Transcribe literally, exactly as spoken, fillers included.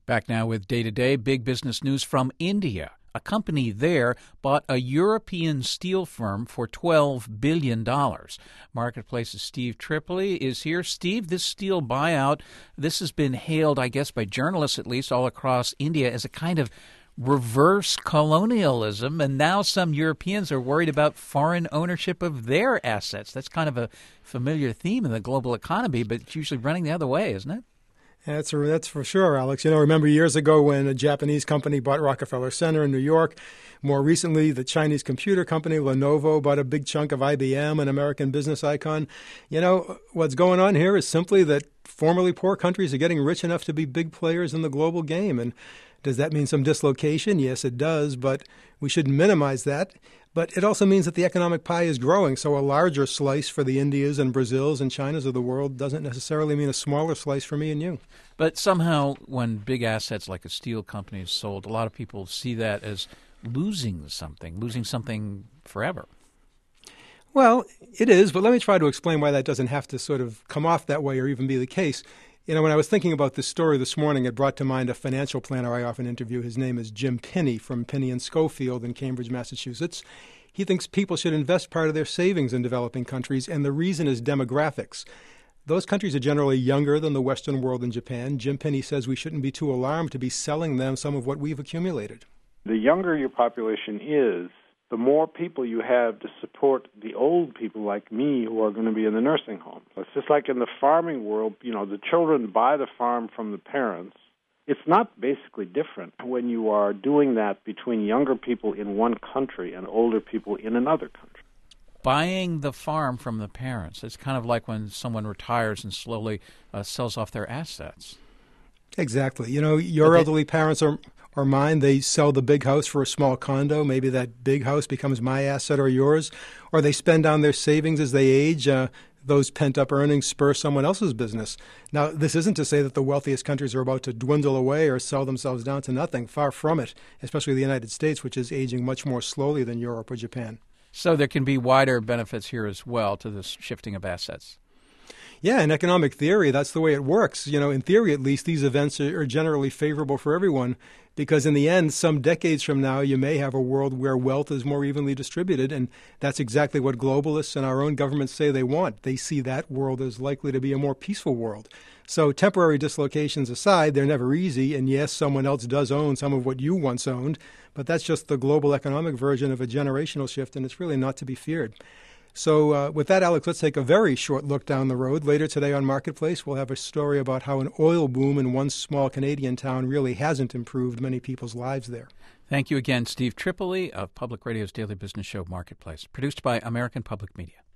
Back now with Day to Day, big business news from India. A company there bought a European steel firm for twelve billion dollars. Marketplace's Steve Tripoli is here. Steve, this steel buyout, this has been hailed, I guess, by journalists at least all across India as a kind of reverse colonialism, and now some Europeans are worried about foreign ownership of their assets. That's kind of a familiar theme in the global economy, but it's usually running the other way, isn't it? That's that's for sure, Alex. You know, remember years ago when a Japanese company bought Rockefeller Center in New York. More recently, the Chinese computer company Lenovo bought a big chunk of I B M, an American business icon. You know, what's going on here is simply that formerly poor countries are getting rich enough to be big players in the global game. And does that mean some dislocation? Yes, it does, but we shouldn't minimize that. But it also means that the economic pie is growing, so a larger slice for the Indias and Brazils and Chinas of the world doesn't necessarily mean a smaller slice for me and you. But somehow when big assets like a steel company is sold, a lot of people see that as losing something, losing something forever. Well, it is, but let me try to explain why that doesn't have to sort of come off that way or even be the case. You know, when I was thinking about this story this morning, it brought to mind a financial planner I often interview. His name is Jim Pinney from Pinney and Schofield in Cambridge, Massachusetts. He thinks people should invest part of their savings in developing countries, and the reason is demographics. Those countries are generally younger than the Western world and Japan. Jim Pinney says we shouldn't be too alarmed to be selling them some of what we've accumulated. The younger your population is, the more people you have to support the old people like me who are going to be in the nursing home. It's just like in the farming world, you know, the children buy the farm from the parents. It's not basically different when you are doing that between younger people in one country and older people in another country. Buying the farm from the parents, it's kind of like when someone retires and slowly uh, sells off their assets. Exactly. You know, your Okay. elderly parents are or mine, they sell the big house for a small condo. Maybe that big house becomes my asset or yours. Or they spend down their savings as they age. Uh, those pent-up earnings spur someone else's business. Now, this isn't to say that the wealthiest countries are about to dwindle away or sell themselves down to nothing. Far from it, especially the United States, which is aging much more slowly than Europe or Japan. So there can be wider benefits here as well to this shifting of assets. Yeah, in economic theory, that's the way it works. You know, in theory, at least, these events are generally favorable for everyone because in the end, some decades from now, you may have a world where wealth is more evenly distributed, and that's exactly what globalists and our own governments say they want. They see that world as likely to be a more peaceful world. So temporary dislocations aside, they're never easy, and yes, someone else does own some of what you once owned, but that's just the global economic version of a generational shift, and it's really not to be feared. So uh, with that, Alex, let's take a very short look down the road. Later today on Marketplace, we'll have a story about how an oil boom in one small Canadian town really hasn't improved many people's lives there. Thank you again, Steve Tripoli of Public Radio's daily business show Marketplace, produced by American Public Media.